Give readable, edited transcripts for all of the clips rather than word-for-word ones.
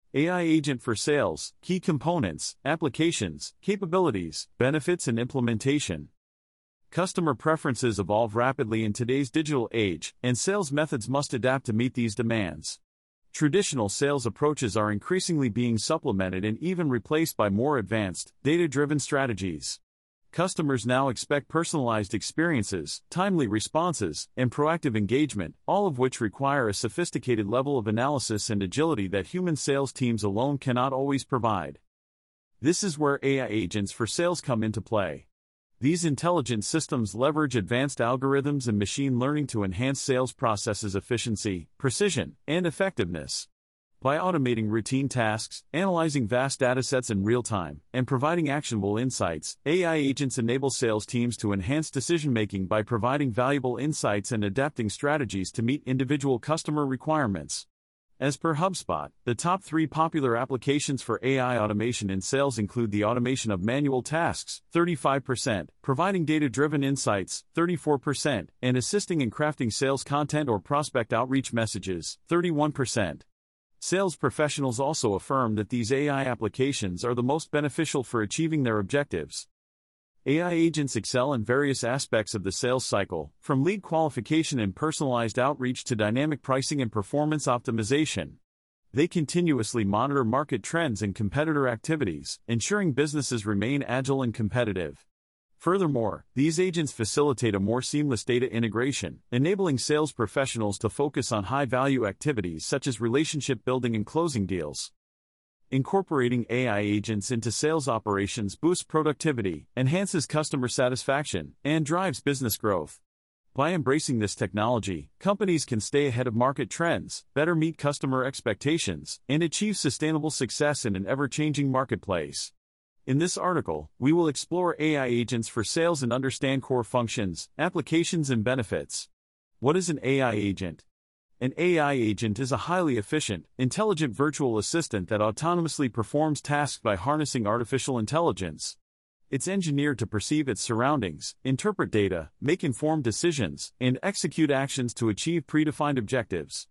AI Agent for Sales, Key Components, Applications, Capabilities, Benefits and Implementation. Customer preferences evolve rapidly in today's digital age, and sales methods must adapt to meet these demands. Traditional sales approaches are increasingly being supplemented and even replaced by more advanced, data-driven strategies. Customers now expect personalized experiences, timely responses, and proactive engagement, all of which require a sophisticated level of analysis and agility that human sales teams alone cannot always provide. This is where AI agents for sales come into play. These intelligent systems leverage advanced algorithms and machine learning to enhance sales processes' efficiency, precision, and effectiveness. By automating routine tasks, analyzing vast datasets in real time, and providing actionable insights, AI agents enable sales teams to enhance decision-making by providing valuable insights and adapting strategies to meet individual customer requirements. As per HubSpot, the top 3 popular applications for AI automation in sales include the automation of manual tasks, 35%, providing data-driven insights, 34%, and assisting in crafting sales content or prospect outreach messages, 31%. Sales professionals also affirm that these AI applications are the most beneficial for achieving their objectives. AI agents excel in various aspects of the sales cycle, from lead qualification and personalized outreach to dynamic pricing and performance optimization. They continuously monitor market trends and competitor activities, ensuring businesses remain agile and competitive. Furthermore, these agents facilitate a more seamless data integration, enabling sales professionals to focus on high-value activities such as relationship building and closing deals. Incorporating AI agents into sales operations boosts productivity, enhances customer satisfaction, and drives business growth. By embracing this technology, companies can stay ahead of market trends, better meet customer expectations, and achieve sustainable success in an ever-changing marketplace. In this article, we will explore AI agents for sales and understand core functions, applications, and benefits. What is an AI agent? An AI agent is a highly efficient, intelligent virtual assistant that autonomously performs tasks by harnessing artificial intelligence. It's engineered to perceive its surroundings, interpret data, make informed decisions, and execute actions to achieve predefined objectives.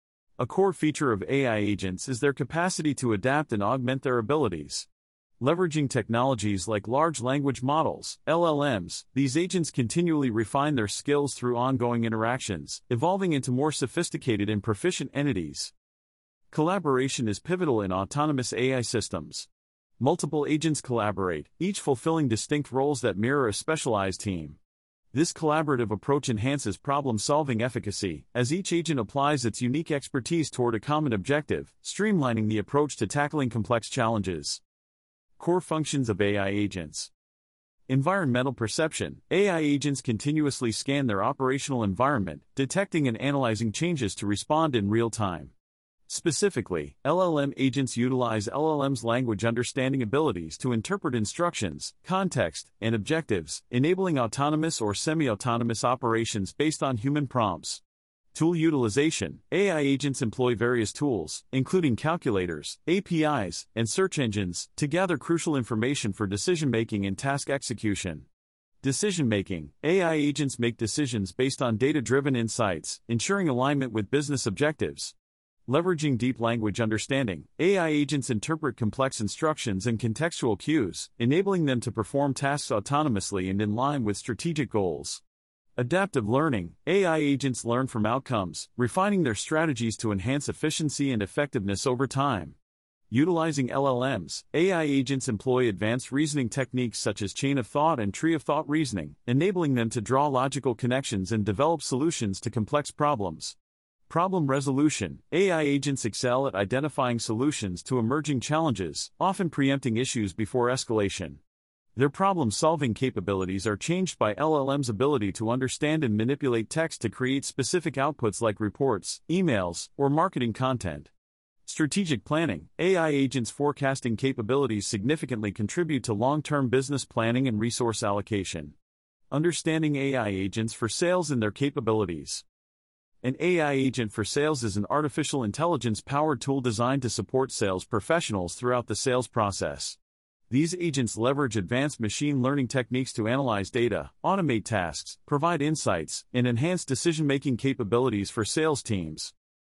A core feature of AI agents is their capacity to adapt and augment their abilities. Leveraging technologies like large language models, LLMs, these agents continually refine their skills through ongoing interactions, evolving into more sophisticated and proficient entities. Collaboration is pivotal in autonomous AI systems. Multiple agents collaborate, each fulfilling distinct roles that mirror a specialized team. This collaborative approach enhances problem-solving efficacy, as each agent applies its unique expertise toward a common objective, streamlining the approach to tackling complex challenges. Core functions of AI agents. Environmental perception. AI agents continuously scan their operational environment, detecting and analyzing changes to respond in real time. Specifically, LLM agents utilize LLM's language understanding abilities to interpret instructions, context, and objectives, enabling autonomous or semi-autonomous operations based on human prompts. Tool utilization. AI agents employ various tools, including calculators, APIs, and search engines, to gather crucial information for decision-making and task execution. Decision-making. AI agents make decisions based on data-driven insights, ensuring alignment with business objectives. Leveraging deep language understanding, AI agents interpret complex instructions and contextual cues, enabling them to perform tasks autonomously and in line with strategic goals. Adaptive learning. AI agents learn from outcomes, refining their strategies to enhance efficiency and effectiveness over time. Utilizing LLMs, AI agents employ advanced reasoning techniques such as chain of thought and tree of thought reasoning, enabling them to draw logical connections and develop solutions to complex problems. Problem resolution. AI agents excel at identifying solutions to emerging challenges, often preempting issues before escalation. Their problem-solving capabilities are changed by LLM's ability to understand and manipulate text to create specific outputs like reports, emails, or marketing content. Strategic planning. AI agents' forecasting capabilities significantly contribute to long-term business planning and resource allocation. Understanding AI agents for sales and their capabilities. An AI agent for sales is an artificial intelligence-powered tool designed to support sales professionals throughout the sales process. These agents leverage advanced machine learning techniques to analyze data, automate tasks, provide insights, and enhance decision-making capabilities for sales teams.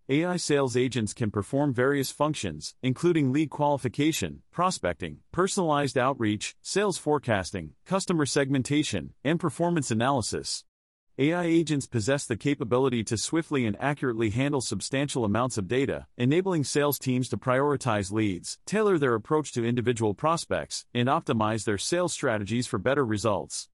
AI sales agents can perform various functions, including lead qualification, prospecting, personalized outreach, sales forecasting, customer segmentation, and performance analysis. AI agents possess the capability to swiftly and accurately handle substantial amounts of data, enabling sales teams to prioritize leads, tailor their approach to individual prospects, and optimize their sales strategies for better results.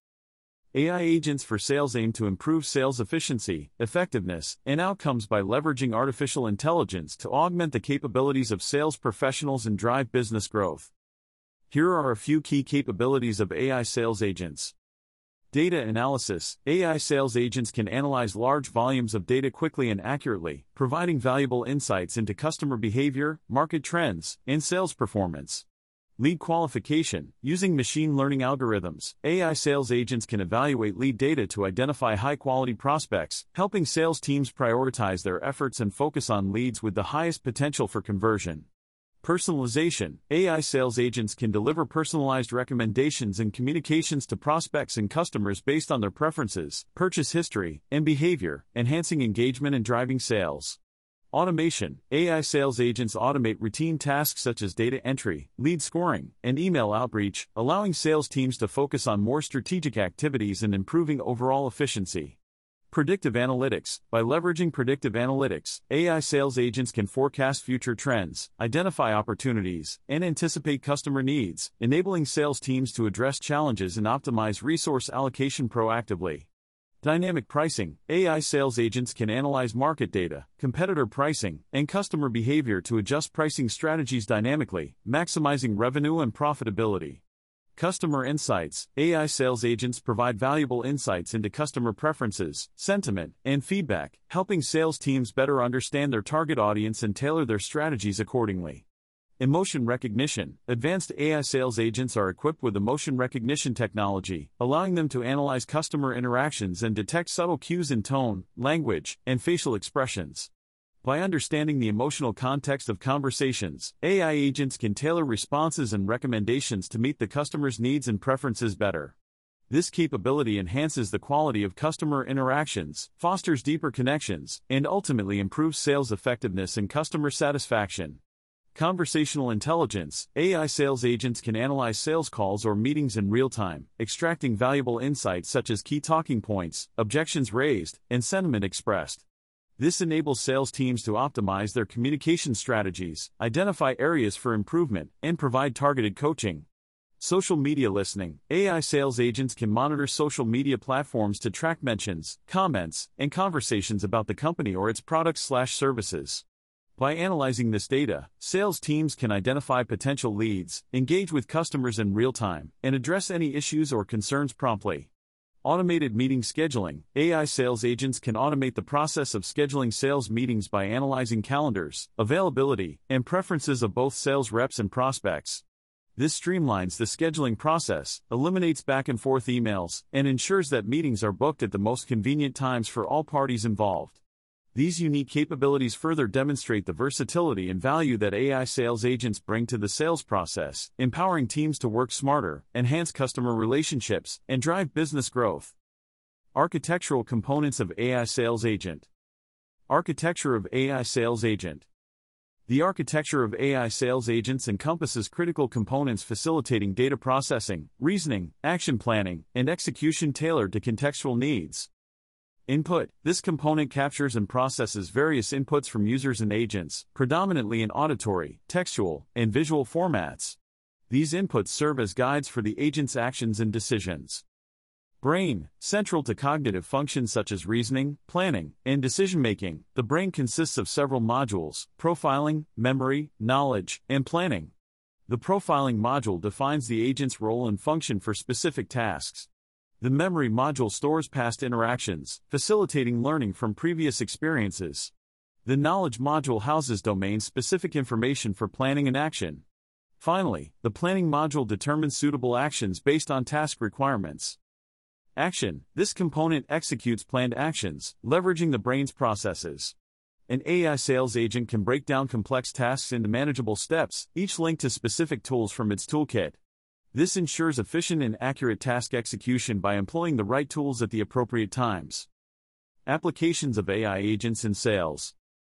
AI agents for sales aim to improve sales efficiency, effectiveness, and outcomes by leveraging artificial intelligence to augment the capabilities of sales professionals and drive business growth. Here are a few key capabilities of AI sales agents. Data analysis. AI sales agents can analyze large volumes of data quickly and accurately, providing valuable insights into customer behavior, market trends, and sales performance. Lead qualification. Using machine learning algorithms, AI sales agents can evaluate lead data to identify high-quality prospects, helping sales teams prioritize their efforts and focus on leads with the highest potential for conversion. Personalization. AI sales agents can deliver personalized recommendations and communications to prospects and customers based on their preferences, purchase history, and behavior, enhancing engagement and driving sales. Automation. AI sales agents automate routine tasks such as data entry, lead scoring, and email outreach, allowing sales teams to focus on more strategic activities and improving overall efficiency. Predictive analytics. By leveraging predictive analytics, AI sales agents can forecast future trends, identify opportunities, and anticipate customer needs, enabling sales teams to address challenges and optimize resource allocation proactively. Dynamic pricing. AI sales agents can analyze market data, competitor pricing, and customer behavior to adjust pricing strategies dynamically, maximizing revenue and profitability. Customer insights. AI sales agents provide valuable insights into customer preferences, sentiment, and feedback, helping sales teams better understand their target audience and tailor their strategies accordingly. Emotion recognition. Advanced AI sales agents are equipped with emotion recognition technology, allowing them to analyze customer interactions and detect subtle cues in tone, language, and facial expressions. By understanding the emotional context of conversations, AI agents can tailor responses and recommendations to meet the customer's needs and preferences better. This capability enhances the quality of customer interactions, fosters deeper connections, and ultimately improves sales effectiveness and customer satisfaction. Conversational intelligence. AI sales agents can analyze sales calls or meetings in real time, extracting valuable insights such as key talking points, objections raised, and sentiment expressed. This enables sales teams to optimize their communication strategies, identify areas for improvement, and provide targeted coaching. Social media listening. AI sales agents can monitor social media platforms to track mentions, comments, and conversations about the company or its products/services. By analyzing this data, sales teams can identify potential leads, engage with customers in real time, and address any issues or concerns promptly. Automated meeting scheduling. AI sales agents can automate the process of scheduling sales meetings by analyzing calendars, availability, and preferences of both sales reps and prospects. This streamlines the scheduling process, eliminates back-and-forth emails, and ensures that meetings are booked at the most convenient times for all parties involved. These unique capabilities further demonstrate the versatility and value that AI sales agents bring to the sales process, empowering teams to work smarter, enhance customer relationships, and drive business growth. Architectural components of AI sales agent. Architecture of AI sales agent. The architecture of AI sales agents encompasses critical components facilitating data processing, reasoning, action planning, and execution tailored to contextual needs. Input. This component captures and processes various inputs from users and agents, predominantly in auditory, textual, and visual formats. These inputs serve as guides for the agent's actions and decisions. Brain. Central to cognitive functions such as reasoning, planning, and decision-making, the brain consists of several modules: profiling, memory, knowledge, and planning. The profiling module defines the agent's role and function for specific tasks. The memory module stores past interactions, facilitating learning from previous experiences. The knowledge module houses domain-specific information for planning and action. Finally, the planning module determines suitable actions based on task requirements. Action. This component executes planned actions, leveraging the brain's processes. An AI sales agent can break down complex tasks into manageable steps, each linked to specific tools from its toolkit. This ensures efficient and accurate task execution by employing the right tools at the appropriate times. Applications of AI agents in sales.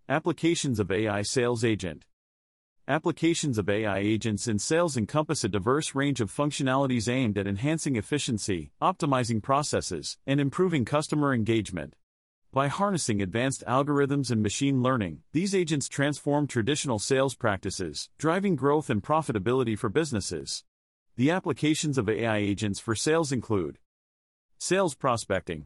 Applications of AI Sales Agent. Applications of AI agents in sales encompass a diverse range of functionalities aimed at enhancing efficiency, optimizing processes, and improving customer engagement. By harnessing advanced algorithms and machine learning, these agents transform traditional sales practices, driving growth and profitability for businesses. The applications of AI agents for sales include sales prospecting.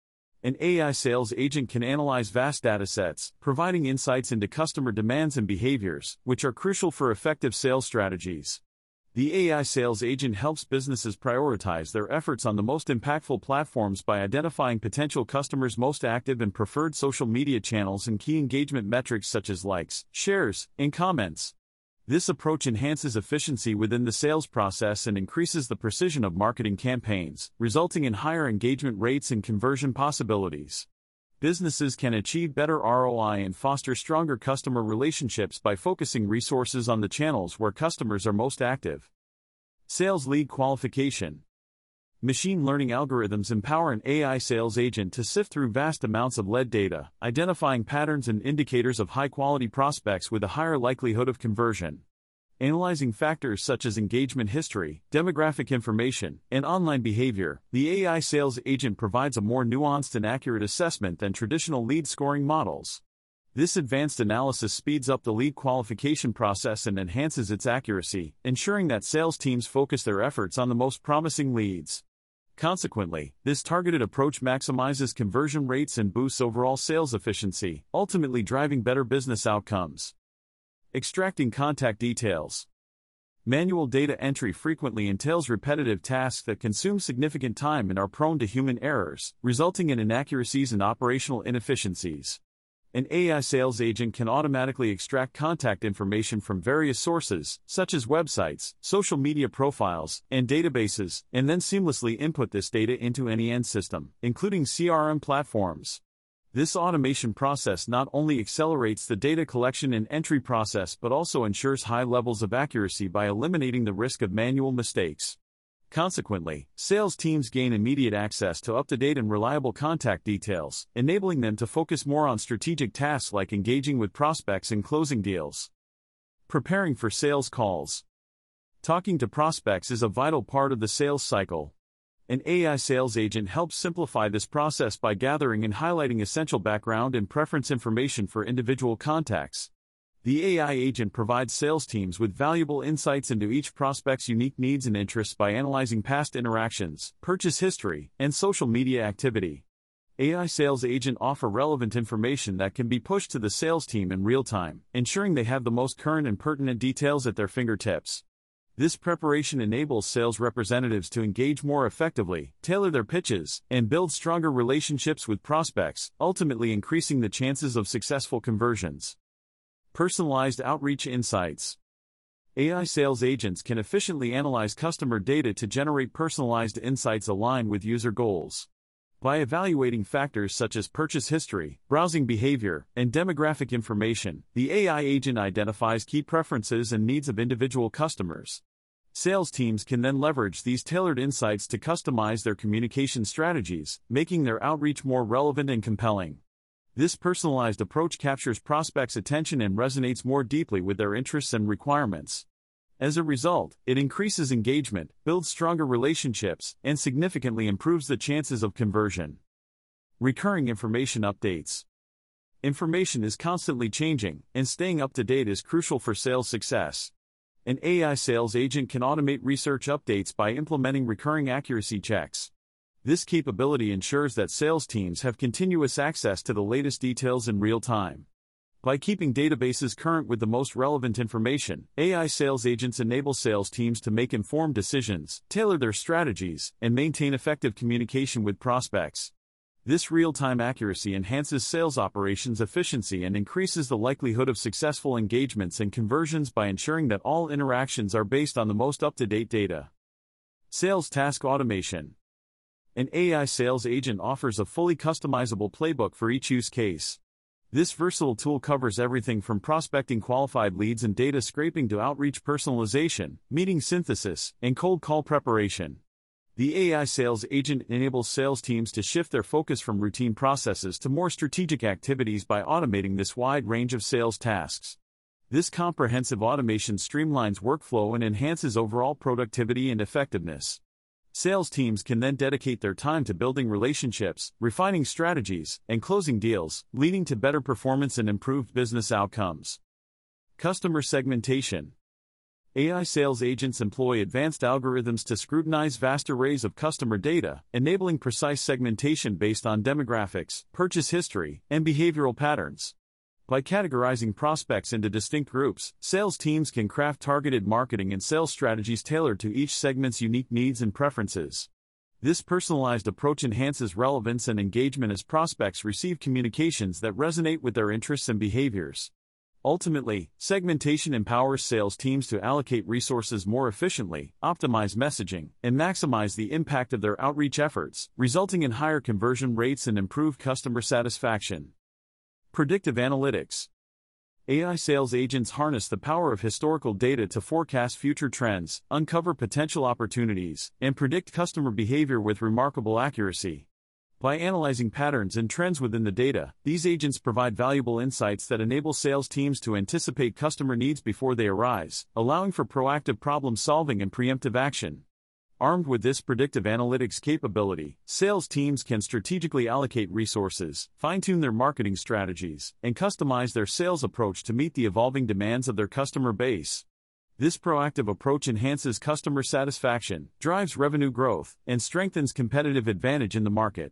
An AI sales agent can analyze vast datasets, providing insights into customer demands and behaviors, which are crucial for effective sales strategies. The AI sales agent helps businesses prioritize their efforts on the most impactful platforms by identifying potential customers' most active and preferred social media channels and key engagement metrics such as likes, shares, and comments. This approach enhances efficiency within the sales process and increases the precision of marketing campaigns, resulting in higher engagement rates and conversion possibilities. Businesses can achieve better ROI and foster stronger customer relationships by focusing resources on the channels where customers are most active. Sales lead qualification. Machine learning algorithms empower an AI sales agent to sift through vast amounts of lead data, identifying patterns and indicators of high-quality prospects with a higher likelihood of conversion. Analyzing factors such as engagement history, demographic information, and online behavior, the AI sales agent provides a more nuanced and accurate assessment than traditional lead scoring models. This advanced analysis speeds up the lead qualification process and enhances its accuracy, ensuring that sales teams focus their efforts on the most promising leads. Consequently, this targeted approach maximizes conversion rates and boosts overall sales efficiency, ultimately driving better business outcomes. Extracting contact details. Manual data entry frequently entails repetitive tasks that consume significant time and are prone to human errors, resulting in inaccuracies and operational inefficiencies. An AI sales agent can automatically extract contact information from various sources, such as websites, social media profiles, and databases, and then seamlessly input this data into any end system, including CRM platforms. This automation process not only accelerates the data collection and entry process but also ensures high levels of accuracy by eliminating the risk of manual mistakes. Consequently, sales teams gain immediate access to up-to-date and reliable contact details, enabling them to focus more on strategic tasks like engaging with prospects and closing deals. Preparing for sales calls. Talking to prospects is a vital part of the sales cycle. An AI sales agent helps simplify this process by gathering and highlighting essential background and preference information for individual contacts. The AI agent provides sales teams with valuable insights into each prospect's unique needs and interests by analyzing past interactions, purchase history, and social media activity. AI sales agents offer relevant information that can be pushed to the sales team in real time, ensuring they have the most current and pertinent details at their fingertips. This preparation enables sales representatives to engage more effectively, tailor their pitches, and build stronger relationships with prospects, ultimately increasing the chances of successful conversions. Personalized outreach insights. AI sales agents can efficiently analyze customer data to generate personalized insights aligned with user goals. By evaluating factors such as purchase history, browsing behavior, and demographic information, the AI agent identifies key preferences and needs of individual customers. Sales teams can then leverage these tailored insights to customize their communication strategies, making their outreach more relevant and compelling. This personalized approach captures prospects' attention and resonates more deeply with their interests and requirements. As a result, it increases engagement, builds stronger relationships, and significantly improves the chances of conversion. Recurring information updates. Information is constantly changing, and staying up to date is crucial for sales success. An AI sales agent can automate research updates by implementing recurring accuracy checks. This capability ensures that sales teams have continuous access to the latest details in real time. By keeping databases current with the most relevant information, AI sales agents enable sales teams to make informed decisions, tailor their strategies, and maintain effective communication with prospects. This real-time accuracy enhances sales operations efficiency and increases the likelihood of successful engagements and conversions by ensuring that all interactions are based on the most up-to-date data. Sales task automation. An AI sales agent offers a fully customizable playbook for each use case. This versatile tool covers everything from prospecting qualified leads and data scraping to outreach personalization, meeting synthesis, and cold call preparation. The AI sales agent enables sales teams to shift their focus from routine processes to more strategic activities by automating this wide range of sales tasks. This comprehensive automation streamlines workflow and enhances overall productivity and effectiveness. Sales teams can then dedicate their time to building relationships, refining strategies, and closing deals, leading to better performance and improved business outcomes. Customer segmentation. AI sales agents employ advanced algorithms to scrutinize vast arrays of customer data, enabling precise segmentation based on demographics, purchase history, and behavioral patterns. By categorizing prospects into distinct groups, sales teams can craft targeted marketing and sales strategies tailored to each segment's unique needs and preferences. This personalized approach enhances relevance and engagement as prospects receive communications that resonate with their interests and behaviors. Ultimately, segmentation empowers sales teams to allocate resources more efficiently, optimize messaging, and maximize the impact of their outreach efforts, resulting in higher conversion rates and improved customer satisfaction. Predictive analytics. AI sales agents harness the power of historical data to forecast future trends, uncover potential opportunities, and predict customer behavior with remarkable accuracy. By analyzing patterns and trends within the data, these agents provide valuable insights that enable sales teams to anticipate customer needs before they arise, allowing for proactive problem-solving and preemptive action. Armed with this predictive analytics capability, sales teams can strategically allocate resources, fine-tune their marketing strategies, and customize their sales approach to meet the evolving demands of their customer base. This proactive approach enhances customer satisfaction, drives revenue growth, and strengthens competitive advantage in the market.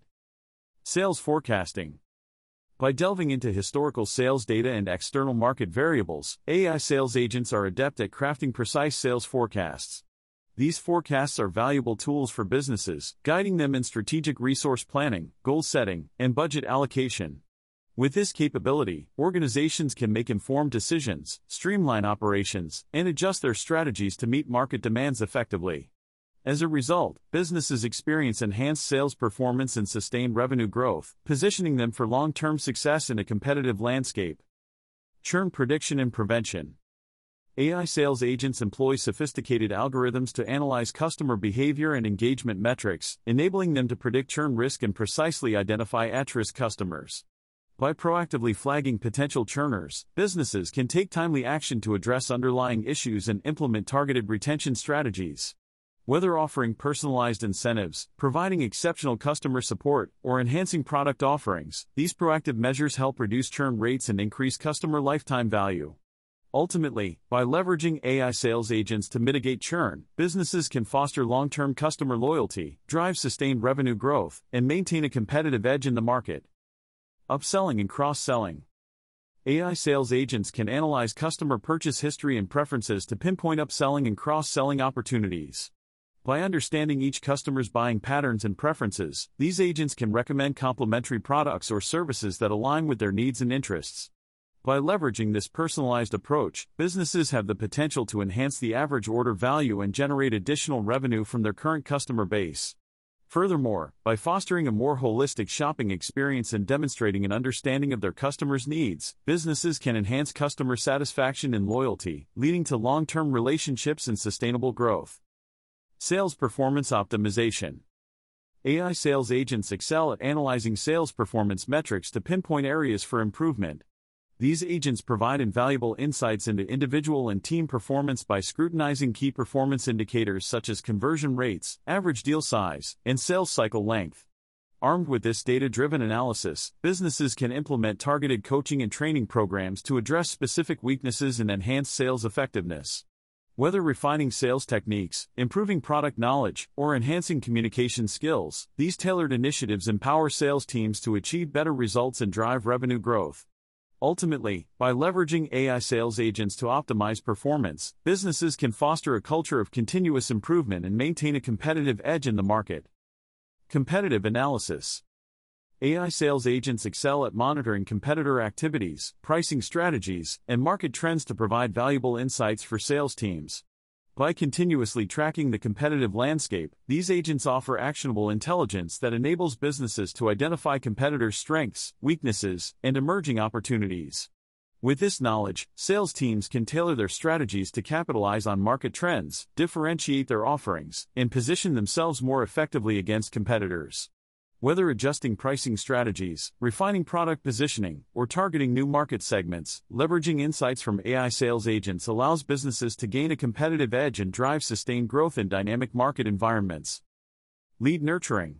Sales forecasting. By delving into historical sales data and external market variables, AI sales agents are adept at crafting precise sales forecasts. These forecasts are valuable tools for businesses, guiding them in strategic resource planning, goal setting, and budget allocation. With this capability, organizations can make informed decisions, streamline operations, and adjust their strategies to meet market demands effectively. As a result, businesses experience enhanced sales performance and sustained revenue growth, positioning them for long-term success in a competitive landscape. Churn prediction and prevention. AI sales agents employ sophisticated algorithms to analyze customer behavior and engagement metrics, enabling them to predict churn risk and precisely identify at-risk customers. By proactively flagging potential churners, businesses can take timely action to address underlying issues and implement targeted retention strategies. Whether offering personalized incentives, providing exceptional customer support, or enhancing product offerings, these proactive measures help reduce churn rates and increase customer lifetime value. Ultimately, by leveraging AI sales agents to mitigate churn, businesses can foster long-term customer loyalty, drive sustained revenue growth, and maintain a competitive edge in the market. Upselling and cross-selling. AI sales agents can analyze customer purchase history and preferences to pinpoint upselling and cross-selling opportunities. By understanding each customer's buying patterns and preferences, these agents can recommend complementary products or services that align with their needs and interests. By leveraging this personalized approach, businesses have the potential to enhance the average order value and generate additional revenue from their current customer base. Furthermore, by fostering a more holistic shopping experience and demonstrating an understanding of their customers' needs, businesses can enhance customer satisfaction and loyalty, leading to long-term relationships and sustainable growth. Sales performance optimization. AI sales agents excel at analyzing sales performance metrics to pinpoint areas for improvement. These agents provide invaluable insights into individual and team performance by scrutinizing key performance indicators such as conversion rates, average deal size, and sales cycle length. Armed with this data-driven analysis, businesses can implement targeted coaching and training programs to address specific weaknesses and enhance sales effectiveness. Whether refining sales techniques, improving product knowledge, or enhancing communication skills, these tailored initiatives empower sales teams to achieve better results and drive revenue growth. Ultimately, by leveraging AI sales agents to optimize performance, businesses can foster a culture of continuous improvement and maintain a competitive edge in the market. Competitive analysis. AI sales agents excel at monitoring competitor activities, pricing strategies, and market trends to provide valuable insights for sales teams. By continuously tracking the competitive landscape, these agents offer actionable intelligence that enables businesses to identify competitors' strengths, weaknesses, and emerging opportunities. With this knowledge, sales teams can tailor their strategies to capitalize on market trends, differentiate their offerings, and position themselves more effectively against competitors. Whether adjusting pricing strategies, refining product positioning, or targeting new market segments, leveraging insights from AI sales agents allows businesses to gain a competitive edge and drive sustained growth in dynamic market environments. Lead nurturing.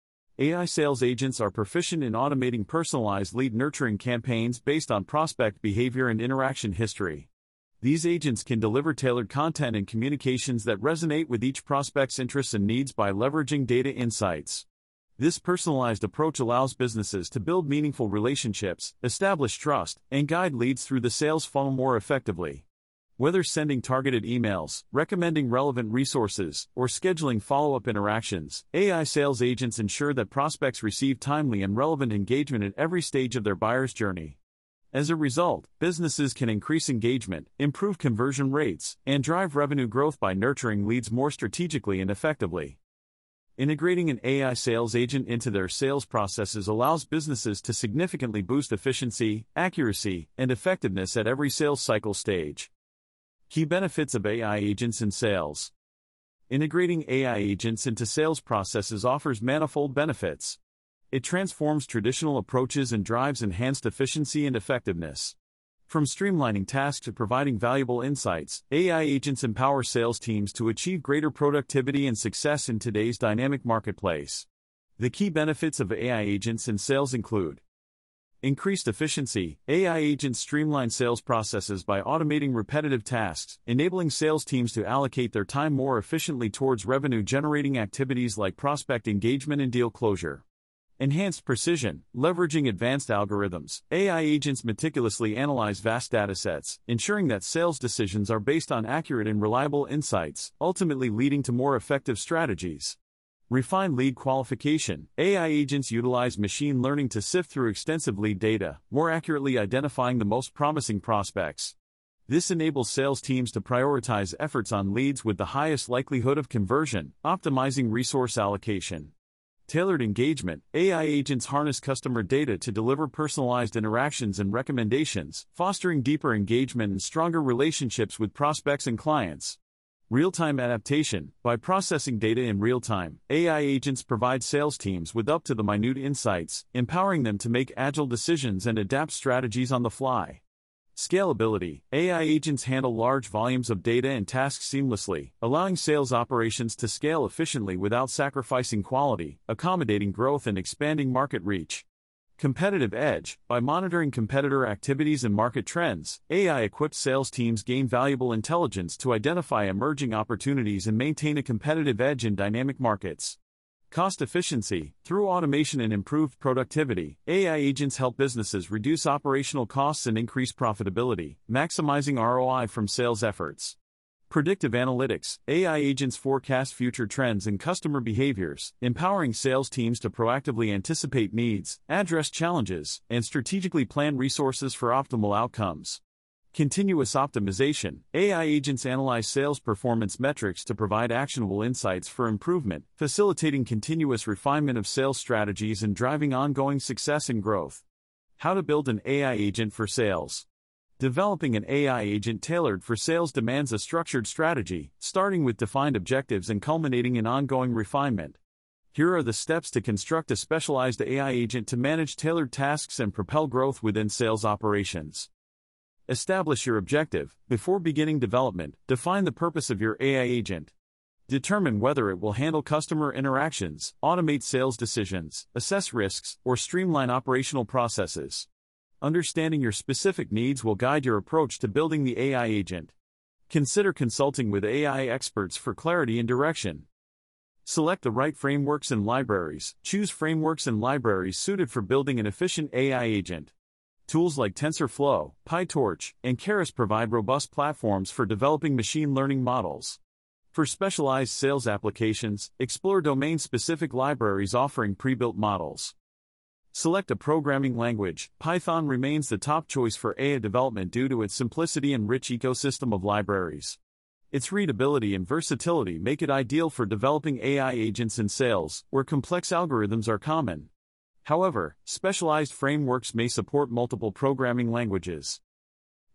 AI sales agents are proficient in automating personalized lead nurturing campaigns based on prospect behavior and interaction history. These agents can deliver tailored content and communications that resonate with each prospect's interests and needs by leveraging data insights. This personalized approach allows businesses to build meaningful relationships, establish trust, and guide leads through the sales funnel more effectively. Whether sending targeted emails, recommending relevant resources, or scheduling follow-up interactions, AI sales agents ensure that prospects receive timely and relevant engagement at every stage of their buyer's journey. As a result, businesses can increase engagement, improve conversion rates, and drive revenue growth by nurturing leads more strategically and effectively. Integrating an AI sales agent into their sales processes allows businesses to significantly boost efficiency, accuracy, and effectiveness at every sales cycle stage. Key benefits of AI agents in sales. Integrating AI agents into sales processes offers manifold benefits. It transforms traditional approaches and drives enhanced efficiency and effectiveness. From streamlining tasks to providing valuable insights, AI agents empower sales teams to achieve greater productivity and success in today's dynamic marketplace. The key benefits of AI agents in sales include: increased efficiency. AI agents streamline sales processes by automating repetitive tasks, enabling sales teams to allocate their time more efficiently towards revenue-generating activities like prospect engagement and deal closure. Enhanced precision. Leveraging advanced algorithms, AI agents meticulously analyze vast datasets, ensuring that sales decisions are based on accurate and reliable insights, ultimately leading to more effective strategies. Refined lead qualification. AI agents utilize machine learning to sift through extensive lead data, more accurately identifying the most promising prospects. This enables sales teams to prioritize efforts on leads with the highest likelihood of conversion, optimizing resource allocation. Tailored engagement. AI agents harness customer data to deliver personalized interactions and recommendations, fostering deeper engagement and stronger relationships with prospects and clients. Real-time adaptation. By processing data in real time, AI agents provide sales teams with up-to-the-minute insights, empowering them to make agile decisions and adapt strategies on the fly. Scalability. AI agents handle large volumes of data and tasks seamlessly, allowing sales operations to scale efficiently without sacrificing quality, accommodating growth and expanding market reach. Competitive edge. By monitoring competitor activities and market trends, AI-equipped sales teams gain valuable intelligence to identify emerging opportunities and maintain a competitive edge in dynamic markets. Cost efficiency. Through automation and improved productivity, AI agents help businesses reduce operational costs and increase profitability, maximizing ROI from sales efforts. Predictive analytics. AI agents forecast future trends and customer behaviors, empowering sales teams to proactively anticipate needs, address challenges, and strategically plan resources for optimal outcomes. Continuous optimization. AI agents analyze sales performance metrics to provide actionable insights for improvement, facilitating continuous refinement of sales strategies and driving ongoing success and growth. How to build an AI agent for sales. Developing an AI agent tailored for sales demands a structured strategy, starting with defined objectives and culminating in ongoing refinement. Here are the steps to construct a specialized AI agent to manage tailored tasks and propel growth within sales operations. Establish your objective. Before beginning development, define the purpose of your AI agent. Determine whether it will handle customer interactions, automate sales decisions, assess risks, or streamline operational processes. Understanding your specific needs will guide your approach to building the AI agent. Consider consulting with AI experts for clarity and direction. Select the right frameworks and libraries. Choose frameworks and libraries suited for building an efficient AI agent. Tools like TensorFlow, PyTorch, and Keras provide robust platforms for developing machine learning models. For specialized sales applications, explore domain-specific libraries offering pre-built models. Select a programming language. Python remains the top choice for AI development due to its simplicity and rich ecosystem of libraries. Its readability and versatility make it ideal for developing AI agents in sales, where complex algorithms are common. However, specialized frameworks may support multiple programming languages.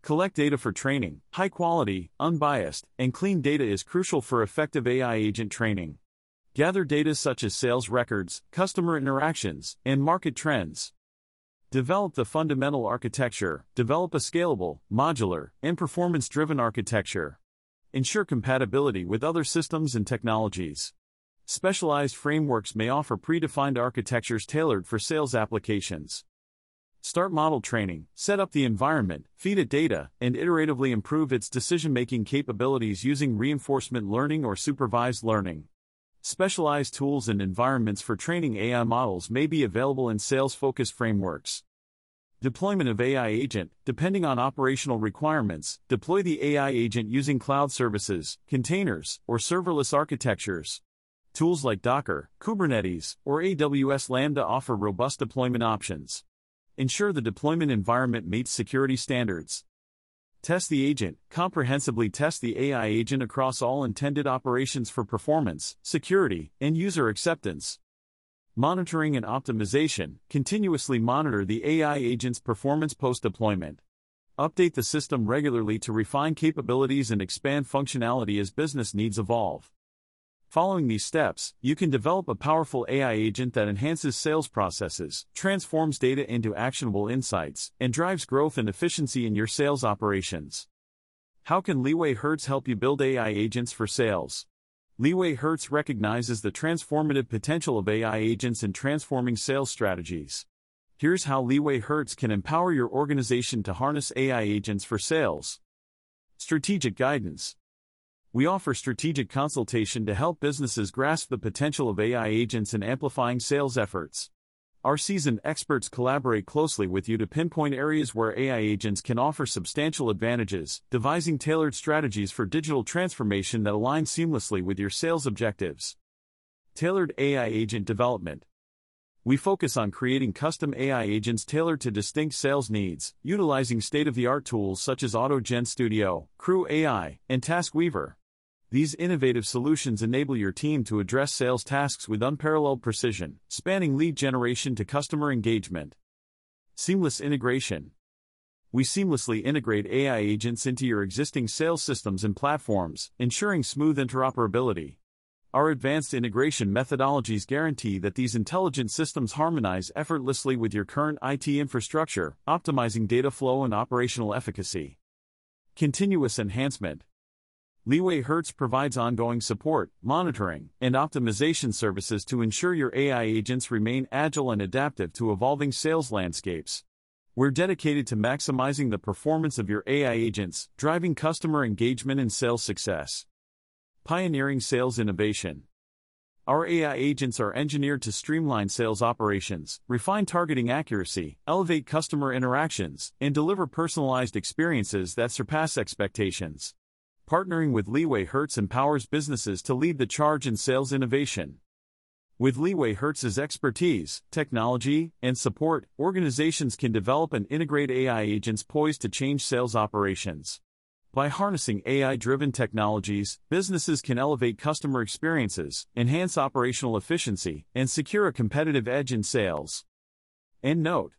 Collect data for training. High quality, unbiased, and clean data is crucial for effective AI agent training. Gather data such as sales records, customer interactions, and market trends. Develop the fundamental architecture. Develop a scalable, modular, and performance-driven architecture. Ensure compatibility with other systems and technologies. Specialized frameworks may offer predefined architectures tailored for sales applications. Start model training. Set up the environment, feed it data, and iteratively improve its decision-making capabilities using reinforcement learning or supervised learning. Specialized tools and environments for training AI models may be available in sales-focused frameworks. Deployment of AI agent. Depending on operational requirements, deploy the AI agent using cloud services, containers, or serverless architectures. Tools like Docker, Kubernetes, or AWS Lambda offer robust deployment options. Ensure the deployment environment meets security standards. Test the agent. Comprehensively test the AI agent across all intended operations for performance, security, and user acceptance. Monitoring and optimization. Continuously monitor the AI agent's performance post-deployment. Update the system regularly to refine capabilities and expand functionality as business needs evolve. Following these steps, you can develop a powerful AI agent that enhances sales processes, transforms data into actionable insights, and drives growth and efficiency in your sales operations. How can LeewayHertz help you build AI agents for sales? LeewayHertz recognizes the transformative potential of AI agents in transforming sales strategies. Here's how LeewayHertz can empower your organization to harness AI agents for sales. Strategic guidance. We offer strategic consultation to help businesses grasp the potential of AI agents in amplifying sales efforts. Our seasoned experts collaborate closely with you to pinpoint areas where AI agents can offer substantial advantages, devising tailored strategies for digital transformation that align seamlessly with your sales objectives. Tailored AI agent development. We focus on creating custom AI agents tailored to distinct sales needs, utilizing state-of-the-art tools such as AutoGen Studio, Crew AI, and TaskWeaver. These innovative solutions enable your team to address sales tasks with unparalleled precision, spanning lead generation to customer engagement. Seamless integration. We seamlessly integrate AI agents into your existing sales systems and platforms, ensuring smooth interoperability. Our advanced integration methodologies guarantee that these intelligent systems harmonize effortlessly with your current IT infrastructure, optimizing data flow and operational efficacy. Continuous enhancement. LeewayHertz provides ongoing support, monitoring, and optimization services to ensure your AI agents remain agile and adaptive to evolving sales landscapes. We're dedicated to maximizing the performance of your AI agents, driving customer engagement and sales success. Pioneering sales innovation. Our AI agents are engineered to streamline sales operations, refine targeting accuracy, elevate customer interactions, and deliver personalized experiences that surpass expectations. Partnering with LeewayHertz empowers businesses to lead the charge in sales innovation. With LeewayHertz's expertise, technology, and support, organizations can develop and integrate AI agents poised to change sales operations. By harnessing AI-driven technologies, businesses can elevate customer experiences, enhance operational efficiency, and secure a competitive edge in sales. End note: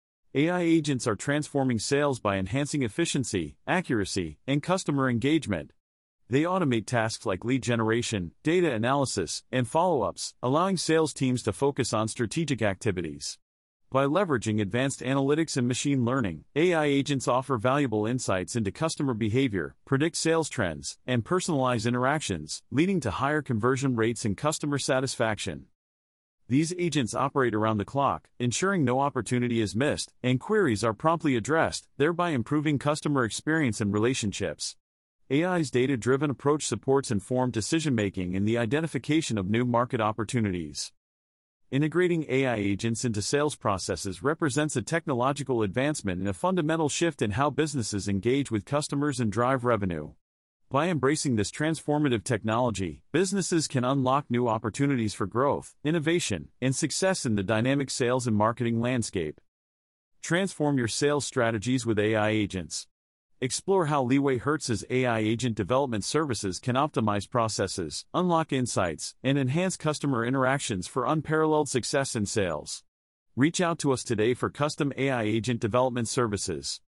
AI agents are transforming sales by enhancing efficiency, accuracy, and customer engagement. They automate tasks like lead generation, data analysis, and follow-ups, allowing sales teams to focus on strategic activities. By leveraging advanced analytics and machine learning, AI agents offer valuable insights into customer behavior, predict sales trends, and personalize interactions, leading to higher conversion rates and customer satisfaction. These agents operate around the clock, ensuring no opportunity is missed, and queries are promptly addressed, thereby improving customer experience and relationships. AI's data-driven approach supports informed decision-making and the identification of new market opportunities. Integrating AI agents into sales processes represents a technological advancement and a fundamental shift in how businesses engage with customers and drive revenue. By embracing this transformative technology, businesses can unlock new opportunities for growth, innovation, and success in the dynamic sales and marketing landscape. Transform your sales strategies with AI agents. Explore how LeewayHertz's AI agent development services can optimize processes, unlock insights, and enhance customer interactions for unparalleled success in sales. Reach out to us today for custom AI agent development services.